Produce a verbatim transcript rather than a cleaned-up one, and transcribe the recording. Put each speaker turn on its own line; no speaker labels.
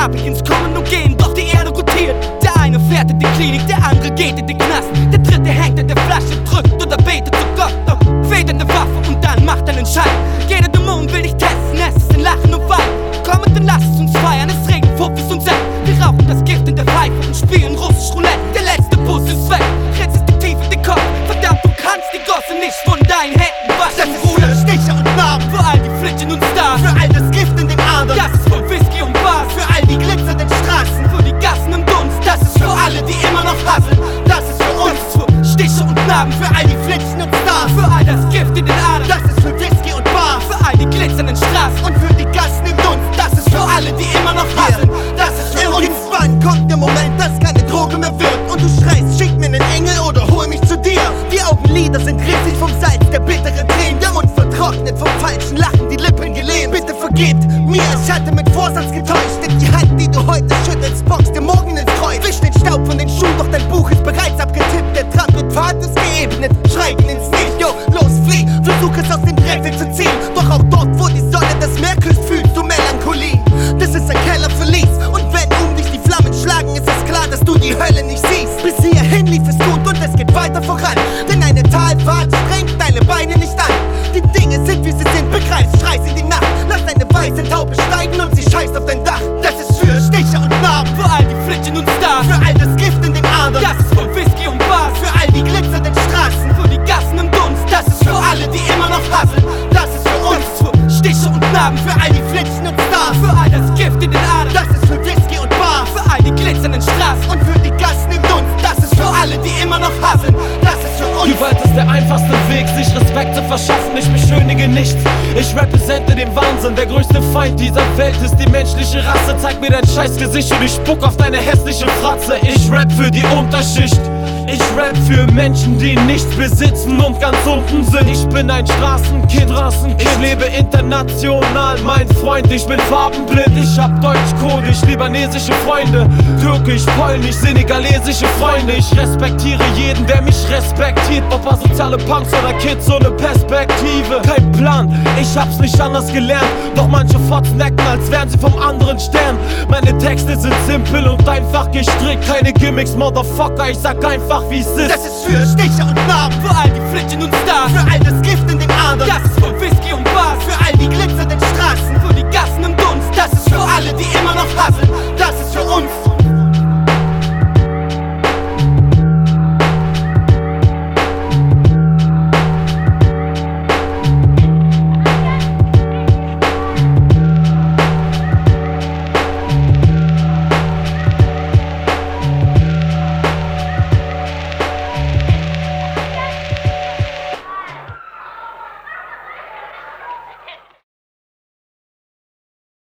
hab ich ins Kommen und Gehen, doch die Erde rotiert. Der eine fährt in die Klinik, der andere geht in den Knast. Der dritte hängt in der Flasche, drückt oder betet zu Gott. Doch federnde Waffe und dann macht einen Entscheid. Jeder Dämon will dich testen, es ist ein Lachen und Wein. Komm und dann lass es uns feiern, es regnet Fuffis und Sekt. Wir rauchen das Gift in der Pfeife und spielen russisch Roulette. Der letzte Bus ist weg, jetzt ist die Tiefe den Kopf. Verdammt, du kannst die Gosse nicht von deinen Händen waschen.
Das ist für Stiche und Narben,
für all die Flitschen und Stars,
für all das Gift in den Adern,
das ist von Whisky und Bars,
für all die glitzernden Straßen,
für die Gassen im Dunst,
das ist für alle, die immer noch hasseln, das ist für uns,
das ist für Stiche und Narben,
für all die Flitschen und Stars,
für all das Gift in den Adern,
das ist für Whisky und Bars,
für all die glitzernden Straßen
und für die Gassen im Dunst, das ist für alle, die immer noch hasseln, das ist für uns. Irgendwann kommt der Moment, dass keine Droge mehr wirkt und du schreist, schick mir einen Engel oder hol mich zu dir. Die Augenlider sind riesig vom Salz der bittere Tränen, der Mund vertrocknet vom falschen Lachen, die Lippen gelähmt. Bitte vergebt mir, ich hatte mit Vorsatz getäuscht, denn die Hand, die du heute schüttelst, boxt dir morgen ins Kreuz. Wisch den Staub von den Schuhen, doch dein Buch ist bereits abgetippt, der Trampelpfad ist geebnet, schreiten ins Nicht, yo, los, flieh, versuch es aus dem Dreck zu ziehen, doch auch dort, wo die Sonne das Meer küsst, fühlst du Melancholie. Das ist ein Kellerverlies und wenn um dich die Flammen schlagen, ist es klar, dass du die Hölle nicht siehst. Bis hierhin lief es gut und es geht weiter voran, denn eine Talfahrt strengt deine Beine nicht an. Die Dinge sind wie sie sind, begreifst, schreist in die Nacht, lass deine weiße Taube steigen und sie scheißt auf dein Dach. Das ist für Stiche und Narben,
für all die Flitschen und Stars,
für all das Gift in den Adern,
das ist von Whisky und Bars,
für all die glitzernden Straßen,
für die Gassen im Dunst,
das ist für alle, die immer noch hasseln, das ist für uns,
für Stiche und Narben,
für all die Flitschen und Stars,
für all das Gift in den Adern,
das ist für Whisky und Bars,
für all die glitzernden Straßen
und für die Gassen im Dunst, das ist für alle, die immer noch hasseln, das ist für uns.
Gewalt ist der einfachste Weg, sich Respekt zu verschaffen, ich beschönige nichts. Ich represente den Wahnsinn, der größte Feind dieser Welt ist die menschliche Rasse. Zeig mir dein Scheißgesicht und ich spuck auf deine hässliche Fratze. Ich rap für die Unterschicht, ich rap für Menschen, die nichts besitzen und ganz unten sind. Ich bin ein Straßenkind, Straßenkind. Ich lebe international, mein Freund, ich bin farbenblind. Ich hab deutsch-kurdisch, libanesische Freunde, türkisch, polnisch, senegalesische Freunde. Ich respektiere jeden, der mich respektiert, ob asoziale Punks oder Kids ohne Perspektive. Kein Plan, ich hab's nicht anders gelernt, doch manche Fotzen necken, als wären sie vom anderen Stern. Meine Texte sind simpel und einfach gestrickt, keine Gimmicks, Motherfucker, ich sag einfach wie es ist.
Das ist für Stiche und Narben,
für all die Flitschen und Stars,
für all das Gift in den Adern,
das ist von Whisky und Bars,
für all die glitzernden Straßen,
für die Gassen im Dunst,
das ist für alle, die immer noch hasseln, das ist